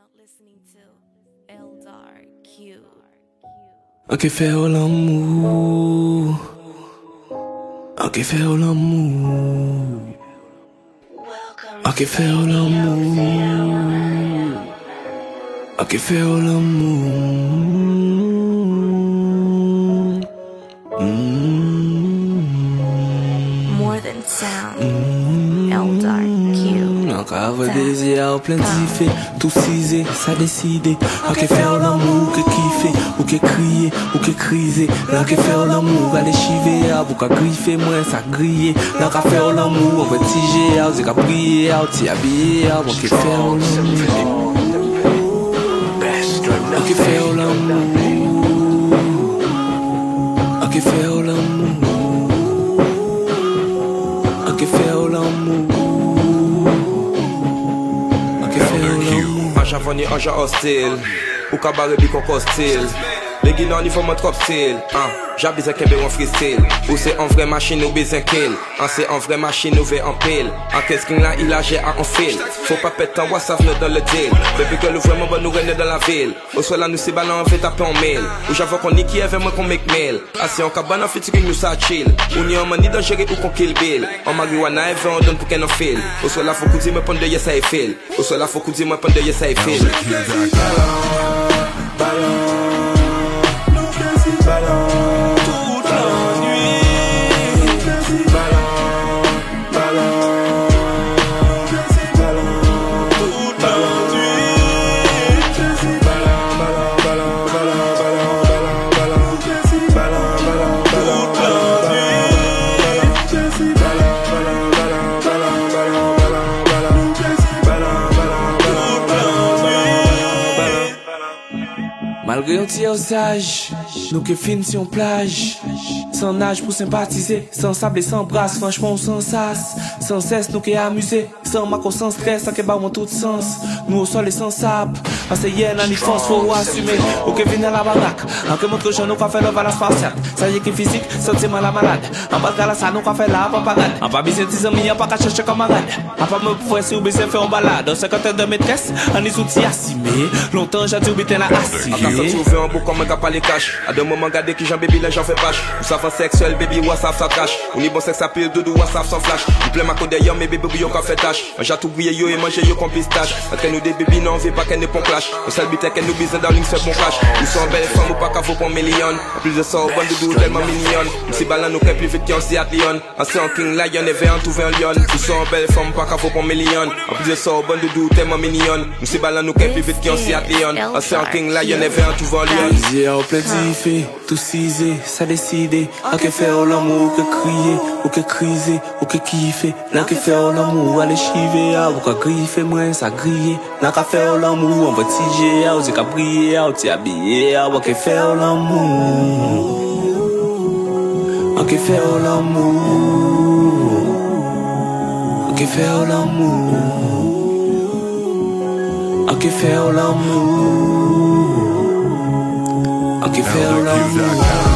listening to Eldar Q. Ok faire l'amour, ok faire l'amour, ok faire l'amour, ok faire l'amour. More than sound, Eldar Q. Encore désir plein d'effets, tout cisé, ça décidé. Ok faire l'amour, que kiffer, ou que crier, ou que criser. Là que faire l'amour, aller chiver, ou que griffer, moi ça griller. Là que faire l'amour, on va tiger, ou qu'à briller, ou t'y habiller, ok faire l'amour. Ok faire l'amour, ok faire l'amour, ok faire l'amour. Ange avani, ange hostile ou cabaret bi kon hostile. Les guinan ni font mon trop style. J'ai besoin qu'un béron freestyle. Ou c'est en vraie machine ou besoin kill. C'est en vraie machine ou ve en pile. Qu'est-ce qu'il a, il a j'ai à en fil. Faut pas péter en WhatsApp dans le deal. Baby girl ou vraiment bon nous renne dans la ville. Au soit là nous c'est ballon on fait taper en mail. Ou j'avoue qu'on nique avec moi qu'on make mail. Si on cabane en fait nous ça chill. Ou ni on mani dangereux ou qu'on kill bill. En marijuana et on donne pour qu'elle en file. Au soit là faut qu'on dise moi pendant yes I feel. Au soit là faut qu'on dise moi pendant yes I feel. Malgré un tir sage, nous que fin si on plage. Sans nage pour sympathiser, sans sable et sans brasse, franchement sans sas. Sans cesse nous que amuser, sans maco sans stress, sans que bah en tout sens. Nous au sol et sans sable, parce que hier dans l'enfance faut assumer. Ou que vienne à la baraque, en que montre jeune nous qu'a fait le la spatiale. Ça y est qui physique, sentiment la malade. En bas de la salle nous qu'a fait la papagade. En pas baiser 10 amis, en pas qu'à chercher camarade. En pas me pouvoir si ou baiser faire en balade. En 50 de maîtresse, en les outils assimés. Longtemps j'ai dû biter la assis. Trouver un beau comme un pas les cash. À deux moments gardés qui j'en baby là j'en fais pâche. Ou savant sexuel baby WhatsApp ça cache. Ou ni bon sexe à pile doudou WhatsApp sans flash. Ou plein ma code d'ailleurs mais baby yo qu'a fait tâche. J'ai tout brillé yo et manger yo comme pistache. Entre nous des baby non on veut pas qu'elle ne pon clash. On seul bite qu'elle nous bise dans ligne seul bon cash. Nous sommes belles femmes ou pas qu'à vaut pour million. En plus de ça au bon doudou tellement mignonne. Nous si ballant nous qu'un plus vite qu'un si à Lyon. Assez en king lion et vers tout vers lion. Nous sommes belles femmes pas qu'à vaut pour million. En plus de ça au bon doudou tellement mignonne. Nous si ballant nous qu'un plus vite qu'un si à Lyon. Assez en king lion et vers tout vers lion. Désir plein d'effets, tout cisé, ça décidé. À que faire l'amour, que crier, ou que criser, ou que kiffer. Là que faire l'amour, aller chiver, ou que griffer, moi ça griller. Là que faire l'amour, on va tiger, ou qu'à briller, ou t'y habiller, ou que faire l'amour. On que faire l'amour. On que faire l'amour. On que faire l'amour. On que faire l'amour.